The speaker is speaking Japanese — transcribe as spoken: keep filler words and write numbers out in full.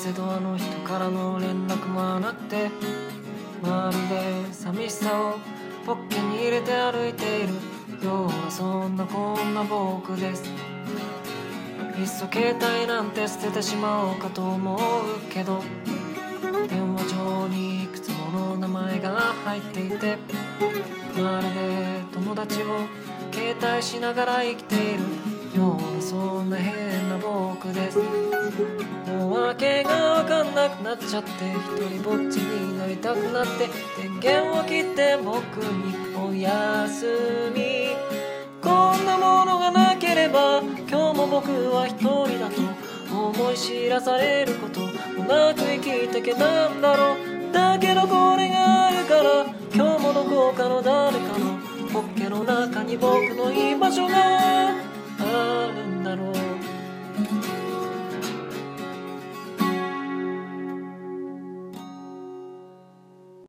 せどあの人からの連絡もなくて、まるで寂しさをポッケに入れて歩いているような、そんなこんな僕です。いっそ携帯なんて捨ててしまおうかと思うけど、電話帳にいくつもの名前が入っていて、まるで友達を携帯しながら生きているような、そんな変な僕です。もう訳が分かんなくなっちゃって、一人ぼっちになりたくなって、電源を切って僕におやすみ。こんなものがなければ今日も僕は一人だと思い知らされることもなく生きてけたんだろう。だけどこれがあるから今日もどこかの誰かのポッケの中に僕の居場所がある。